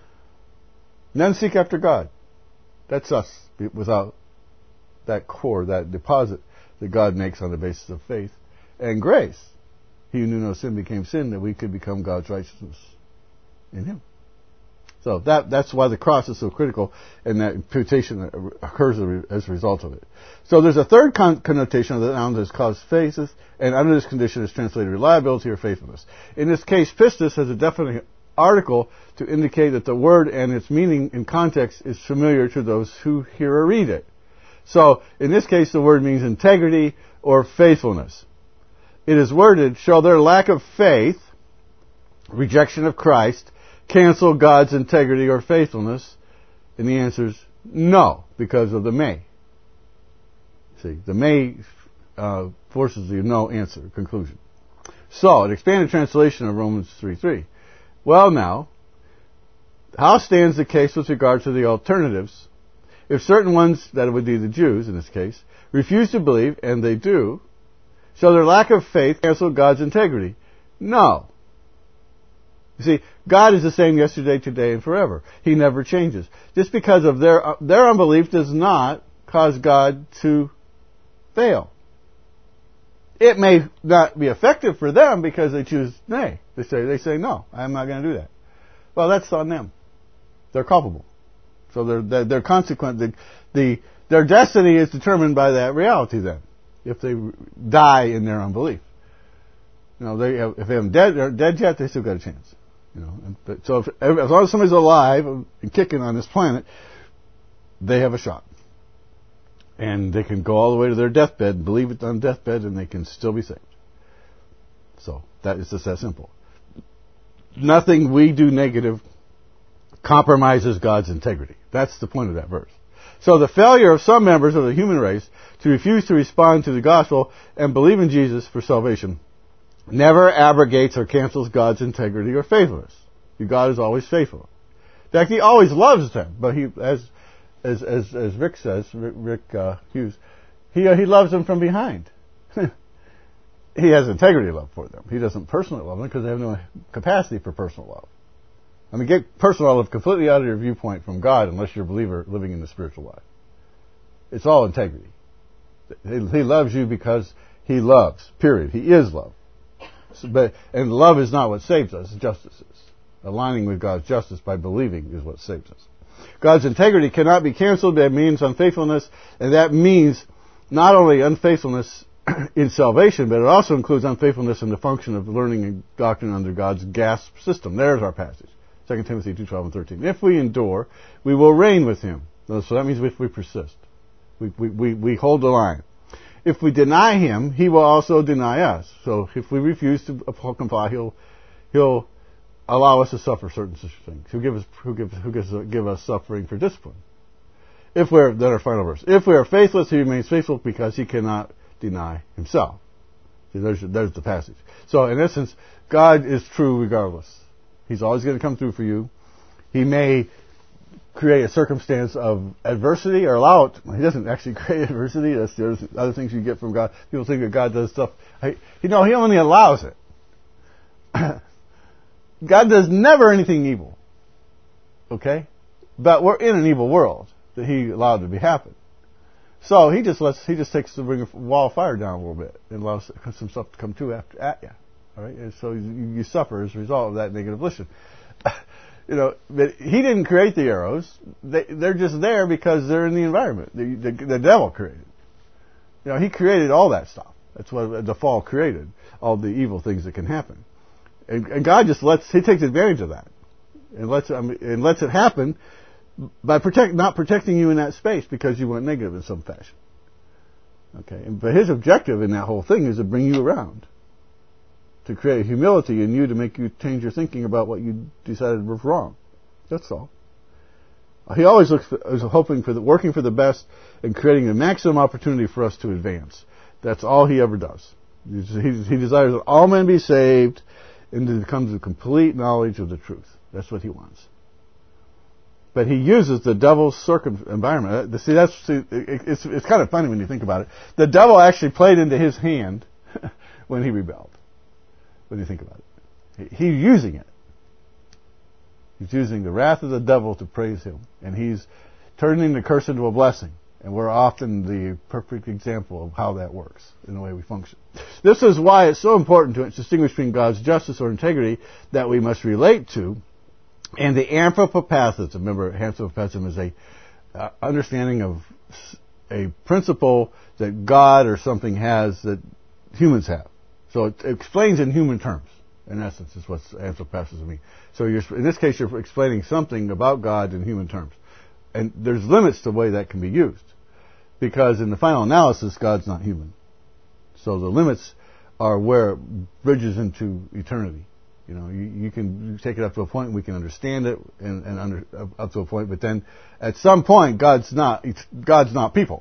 None seek after God. That's us. Without that core, that deposit that God makes on the basis of faith and grace, He who knew no sin became sin, that we could become God's righteousness in Him. So that that's why the cross is so critical, and that imputation occurs as a result of it. So there's a third con- connotation of the noun that is cause faiths, and under this condition is translated reliability or faithfulness. In this case, pistis has a definite article to indicate that the word and its meaning in context is familiar to those who hear or read it. So in this case, the word means integrity or faithfulness. It is worded, shall their lack of faith, rejection of Christ, cancel God's integrity or faithfulness? And the answer is no, because of the may. See, the may uh, forces the no answer, conclusion. So, an expanded translation of Romans three three. Well now, how stands the case with regard to the alternatives? If certain ones, that would be the Jews in this case, refuse to believe, and they do, shall their lack of faith cancel God's integrity? No. You see, God is the same yesterday, today, and forever. He never changes. Just because of their their unbelief does not cause God to fail. It may not be effective for them because they choose nay. They say they say no, I'm not going to do that. Well, that's on them. They're culpable. So their their, their consequent the, the their destiny is determined by that reality. Then, if they die in their unbelief, you know, they have, if they haven't dead are dead yet, they still got a chance. You know, and, but, so if, as long as somebody's alive and kicking on this planet, they have a shot. And they can go all the way to their deathbed, believe it on deathbed, and they can still be saved. So, that is just that simple. Nothing we do negative compromises God's integrity. That's the point of that verse. So the failure of some members of the human race to refuse to respond to the gospel and believe in Jesus for salvation never abrogates or cancels God's integrity or faithfulness. God is always faithful. In fact, He always loves them, but He, as As, as as Rick says, Rick, Rick uh, Hughes, he uh, he loves them from behind. He has integrity love for them. He doesn't personally love them because they have no capacity for personal love. I mean, get personal love completely out of your viewpoint from God unless you're a believer living in the spiritual life. It's all integrity. He, he loves you because He loves, period. He is love. So, but, and love is not what saves us, justice is. Aligning with God's justice by believing is what saves us. God's integrity cannot be canceled by means unfaithfulness, and that means not only unfaithfulness in salvation, but it also includes unfaithfulness in the function of learning and doctrine under God's GASP system. There's our passage, Second Timothy two twelve and thirteen. If we endure, we will reign with Him. So that means if we persist. We, we, we, we hold the line. If we deny Him, He will also deny us. So if we refuse to comply, He'll, He'll allow us to suffer certain things. He'll give us, who gives, who gives, give us suffering for discipline. If we're, then our final verse. If we are faithless, He remains faithful because He cannot deny Himself. See, there's, there's the passage. So in essence, God is true regardless. He's always going to come through for you. He may create a circumstance of adversity or allow it. He doesn't actually create adversity. That's the other, other things you get from God. People think that God does stuff. You know, He only allows it. God does never anything evil. Okay? But we're in an evil world that He allowed to be happen. So He just lets, He just takes the ring of wall of fire down a little bit and allows some stuff to come to after, at you. Alright? And so you, you suffer as a result of that negative volition. You know, but He didn't create the arrows. They, they're just there because they're in the environment. The, the, the devil created. You know, he created all that stuff. That's what the fall created. All the evil things that can happen. And, and God just lets, He takes advantage of that. And lets, I mean, and lets it happen by protect, not protecting you in that space because you went negative in some fashion. Okay. But His objective in that whole thing is to bring you around. To create humility in you to make you change your thinking about what you decided was wrong. That's all. He always looks for, is hoping for the, working for the best and creating the maximum opportunity for us to advance. That's all He ever does. He, he desires that all men be saved and to come to complete knowledge of the truth. That's what He wants. But He uses the devil's circum environment. See, that's see, it's it's kind of funny when you think about it. The devil actually played into His hand when He rebelled. When you think about it, He's using it. He's using the wrath of the devil to praise Him, and He's turning the curse into a blessing. And we're often the perfect example of how that works in the way we function. This is why it's so important to distinguish between God's justice or integrity that we must relate to And the anthropopathism, remember, anthropopathism is a uh, understanding of a principle that God or something has that humans have. So it explains in human terms, in essence, is what anthropopathism means. So you're, in this case, you're explaining something about God in human terms. And there's limits to the way that can be used. Because in the final analysis, God's not human. So the limits are where it bridges into eternity. You know, you, you can you take it up to a point, we can understand it, and, and under, up to a point, but then at some point, God's not God's not people.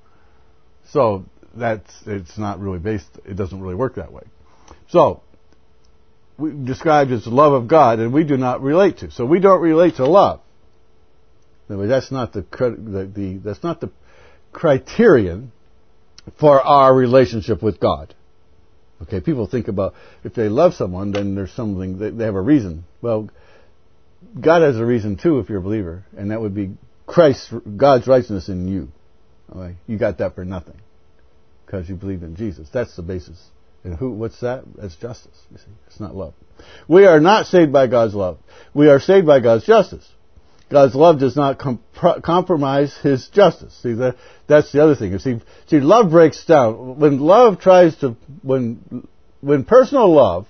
So that's it's not really based. It doesn't really work that way. So we described as the love of God, and we do not relate to. So we don't relate to love. Anyway, that's not the, the, the that's not the criterion for our relationship with God. Okay, people think about if they love someone, then there's something, they, they have a reason. Well, God has a reason too if you're a believer, and that would be Christ, God's righteousness in you. Okay? You got that for nothing because you believe in Jesus. That's the basis. And who? What's that? That's justice. You see, it's not love. We are not saved by God's love. We are saved by God's justice. God's love does not comp- compromise His justice. See, that, that's the other thing. You see, see, love breaks down. When love tries to, when, when personal love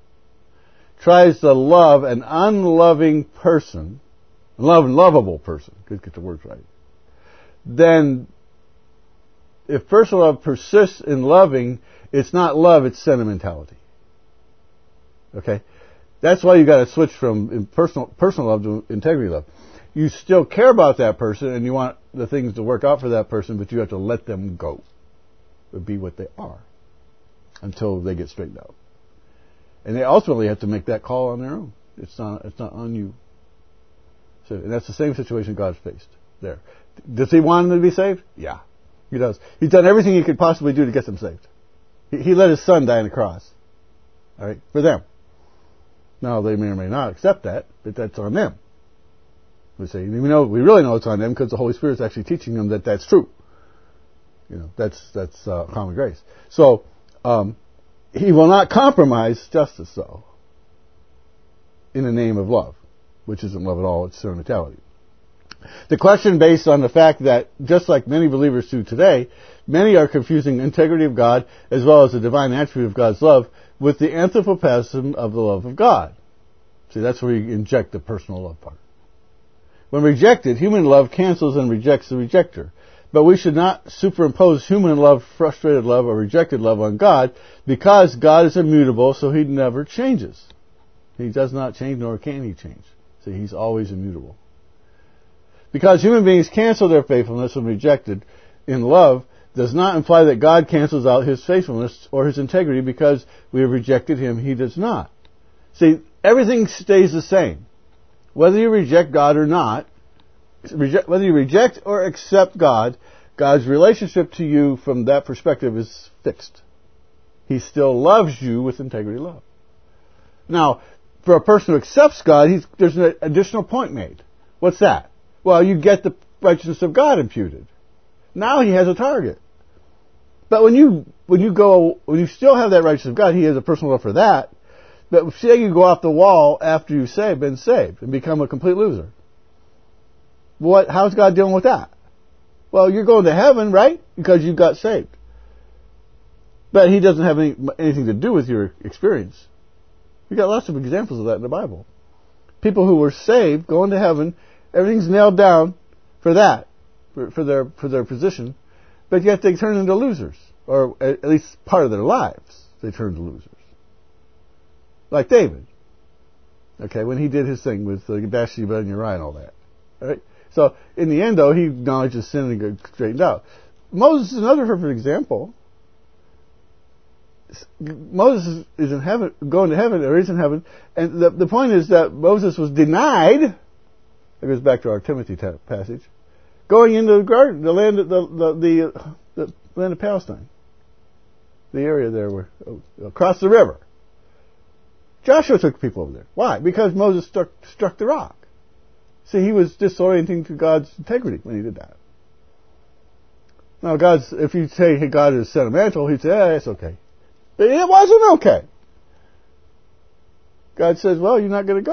tries to love an unloving person, love an lovable person, good, get the words right, then if personal love persists in loving, it's not love, it's sentimentality. Okay? That's why you got to switch from personal personal love to integrity love. You still care about that person and you want the things to work out for that person, but you have to let them go. Be what they are until they get straightened out. And they ultimately have to make that call on their own. It's not it's not on you. So, and that's the same situation God's faced there. Does He want them to be saved? Yeah, He does. He's done everything He could possibly do to get them saved. He, he let His Son die on the cross. All right, for them. Now, they may or may not accept that, but that's on them. We say, we know, we really know it's on them because the Holy Spirit's actually teaching them that that's true. You know, that's, that's, uh, common grace. So, um, He will not compromise justice, though, in the name of love, which isn't love at all, it's sentimentality. The question based on the fact that, just like many believers do today, many are confusing integrity of God as well as the divine attribute of God's love with the anthropopathism of the love of God. See, that's where you inject the personal love part. When rejected, human love cancels and rejects the rejecter. But we should not superimpose human love, frustrated love, or rejected love on God because God is immutable, so He never changes. He does not change, nor can He change. See, He's always immutable. Because human beings cancel their faithfulness when rejected in love does not imply that God cancels out His faithfulness or His integrity because we have rejected Him. He does not. See, everything stays the same. Whether you reject God or not, whether you reject or accept God, God's relationship to you from that perspective is fixed. He still loves you with integrity love. Now, for a person who accepts God, he's, there's an additional point made. What's that? Well, you get the righteousness of God imputed. Now he has a target. But when you when you go when you still have that righteousness of God, He has a personal love for that. But say you go off the wall after you've saved, been saved and become a complete loser. What? How's God dealing with that? Well, you're going to heaven, right? Because you got saved. But He doesn't have any, anything to do with your experience. We got lots of examples of that in the Bible. People who were saved, going to heaven, everything's nailed down for that, for, for their for their position, but yet they turn into losers, or at least part of their lives they turn to losers. Like David, okay, when he did his thing with uh, Bathsheba and Uriah and all that. All right? So in the end, though, he acknowledged his sin and got straightened out. Moses is another perfect example. Moses is in heaven, going to heaven, or is in heaven, and the, the point is that Moses was denied. It goes back to our Timothy ta- passage, going into the garden, the land, of, the, the the the land of Palestine, the area there where across the river. Joshua took people over there. Why? Because Moses struck, struck the rock. See, he was disorienting to God's integrity when he did that. Now, God's if you say hey, God is sentimental, he'd say, "Yeah, it's okay." But it wasn't okay. God says, well, you're not going to go.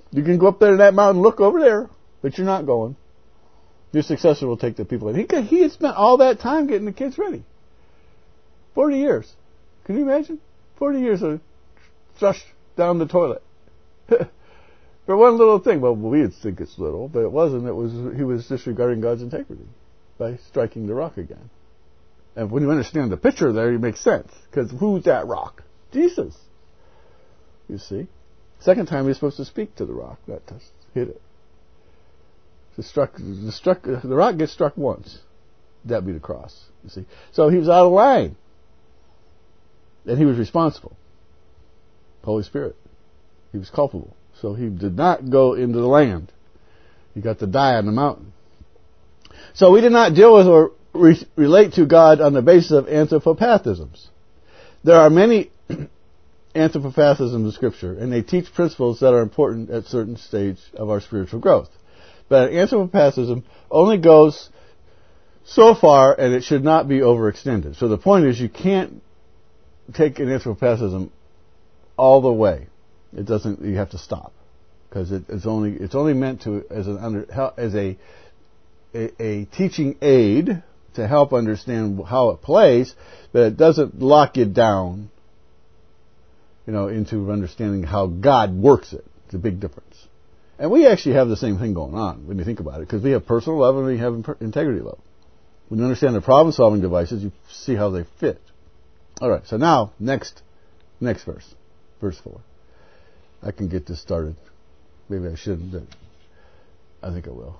You can go up there to that mountain, look over there, but you're not going. Your successor will take the people in. He, he had spent all that time getting the kids ready. Forty years. Can you imagine? Forty years of flush down the toilet. For one little thing. Well, we'd think it's little, but it wasn't. It was he was disregarding God's integrity by striking the rock again. And when you understand the picture there, it makes sense. Because who's that rock? Jesus. You see? Second time, he's supposed to speak to the rock, not to hit it. The, struck, the, struck, the rock gets struck once. That'd be the cross. You see? So he was out of line. And he was responsible. Holy Spirit. He was culpable. So he did not go into the land. He got to die on the mountain. So we did not deal with or re- relate to God on the basis of anthropopathisms. There are many anthropopathisms in Scripture, and they teach principles that are important at certain stage of our spiritual growth. But anthropopathism only goes so far, and it should not be overextended. So the point is, you can't take an anthropopathism all the way. It doesn't. You have to stop, because it, it's only it's only meant to as an under as a, a a teaching aid to help understand how it plays, but it doesn't lock you down, you know, into understanding how God works it. It's a big difference. And we actually have the same thing going on when you think about it, because we have personal love and we have integrity love. When you understand the problem-solving devices, you see how they fit. All right. So now, next, next verse, verse four. I can get this started. Maybe I shouldn't, but I think I will.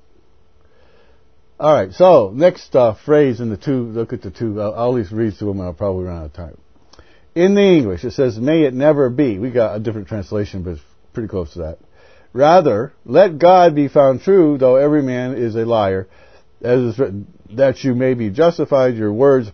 All right. So next uh, phrase in the two. Look at the two. I'll, I'll at least read through them, and I'll probably run out of time. In the English, it says, "May it never be." We got a different translation, but it's pretty close to that. Rather, let God be found true, though every man is a liar, as is written, that you may be justified. Your words,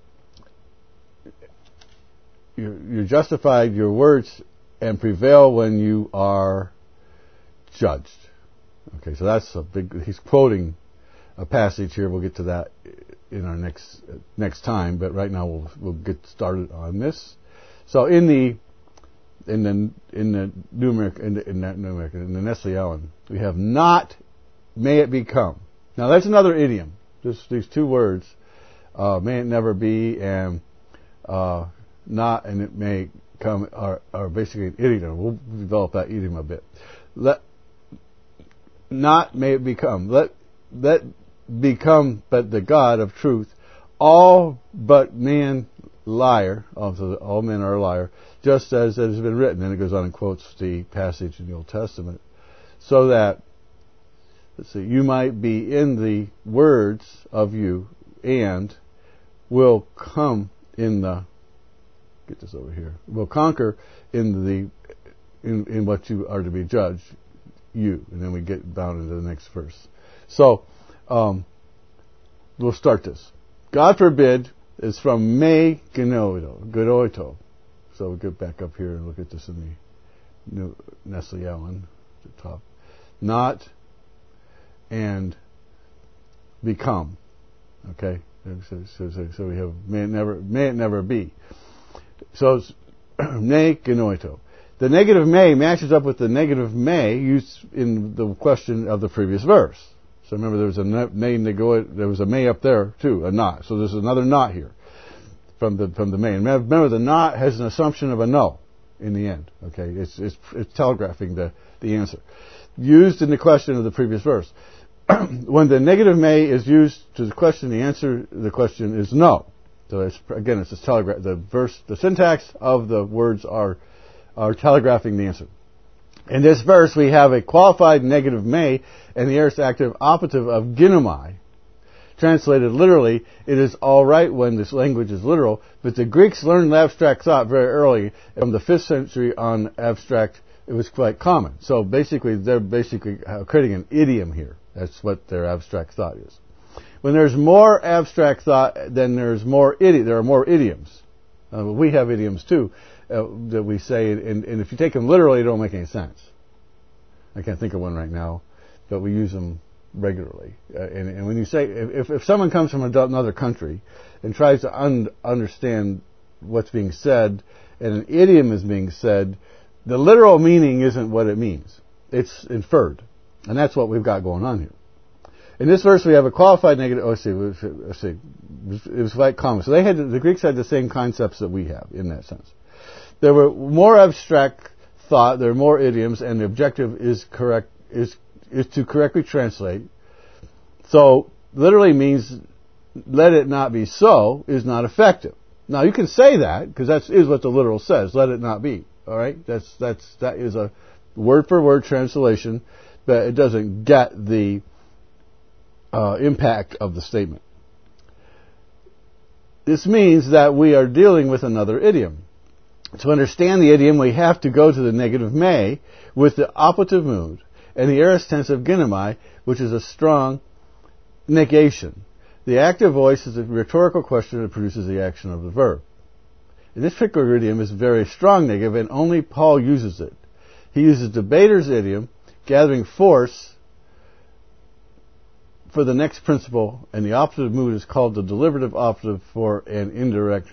you're justified. Your words. And prevail when you are judged. Okay, so that's a big. He's quoting a passage here. We'll get to that in our next uh, next time. But right now we'll we'll get started on this. So in the in the in the New American in the, in the New American in the Nestle Allen, we have not may it become. Now that's another idiom. Just these two words, uh, may it never be, and uh, not, and it may. Come are, are basically an idiom. We'll develop that idiom a bit. Let not may it become. Let let become, but the God of truth. All but man liar. Also, all men are a liar, just as it has been written. And it goes on and quotes the passage in the Old Testament, so that let's see, you might be in the words of you, and will come in the. Get this over here. Will conquer in the in, in what you are to be judged, you, and then we get down into the next verse. So um, we'll start this. God forbid is from me genoito, genoito. So we'll get back up here and look at this in the new Nestle Allen at the top. Not and become. Okay, so, so, so, so we have may it never may it never be. So it's ne genoito. The negative may matches up with the negative may used in the question of the previous verse. So remember, there was a ne negoito, there was a may up there too, a not. So there's another not here from the from the may. And remember, the not has an assumption of a no in the end. Okay, it's it's, it's telegraphing the the answer used in the question of the previous verse. When the negative may is used to the question, the answer to the question is no. So it's, again, it's this telegraph. The verse, the syntax of the words are are telegraphing the answer. In this verse, we have a qualified negative may and the aorist active operative of ginomai. Translated literally, it is all right when this language is literal, but the Greeks learned abstract thought very early. From the fifth century on, abstract, it was quite common. So basically, they're basically creating an idiom here. That's what their abstract thought is. When there's more abstract thought, then there's more idi- there are more idioms. Uh, we have idioms too uh, that we say, and, and if you take them literally, they don't make any sense. I can't think of one right now, but we use them regularly. Uh, and, and when you say, if, if someone comes from another country and tries to un- understand what's being said, and an idiom is being said, the literal meaning isn't what it means. It's inferred. And that's what we've got going on here. In this verse, we have a qualified negative. Oh, see, let's see, it was like comma. So they had the Greeks had the same concepts that we have in that sense. There were more abstract thought. There are more idioms, and the objective is correct is is to correctly translate. So literally means let it not be so is not effective. Now you can say that because that is what the literal says. Let it not be. All right, that's that's that is a word for word translation, but it doesn't get the Uh, impact of the statement. This means that we are dealing with another idiom. To understand the idiom, we have to go to the negative may with the operative mood and the aorist tense of ginomai, which is a strong negation. The active voice is a rhetorical question that produces the action of the verb. In this particular idiom is a very strong negative, and only Paul uses it. He uses debater's idiom, gathering force, for the next principle, and the operative mood is called the deliberative operative for an indirect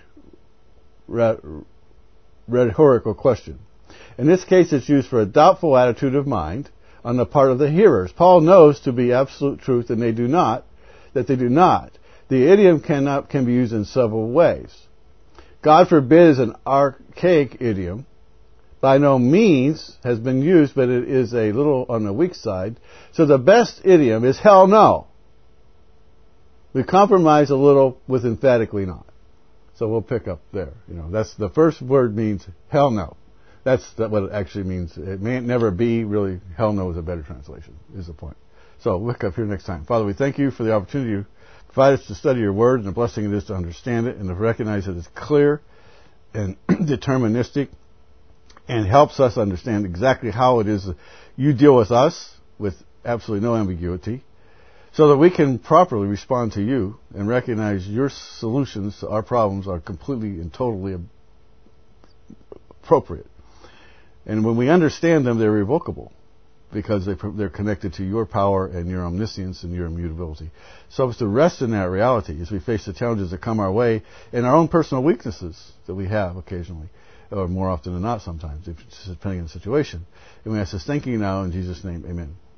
rhetorical question. In this case, it's used for a doubtful attitude of mind on the part of the hearers. Paul knows to be absolute truth, and they do not, that they do not. The idiom cannot can be used in several ways. God forbid is an archaic idiom. By no means has been used, but it is a little on the weak side. So the best idiom is hell no. We compromise a little with emphatically not. So we'll pick up there. You know, that's the first word means hell no. That's what it actually means. It may never be really. Hell no is a better translation, is the point. So we'll pick up here next time. Father, we thank you for the opportunity you provide us to study your word, and the blessing it is to understand it and to recognize that it's clear and deterministic, and helps us understand exactly how it is that you deal with us with absolutely no ambiguity, so that we can properly respond to you and recognize your solutions to our problems are completely and totally appropriate. And when we understand them, they're irrevocable because they, they're connected to your power and your omniscience and your immutability. So it's to rest in that reality as we face the challenges that come our way and our own personal weaknesses that we have occasionally, or more often than not sometimes, depending on the situation. And we ask this thank you now in Jesus' name, amen.